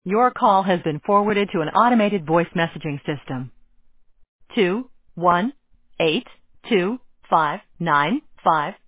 Your call has been forwarded to an automated voice messaging system. 2182595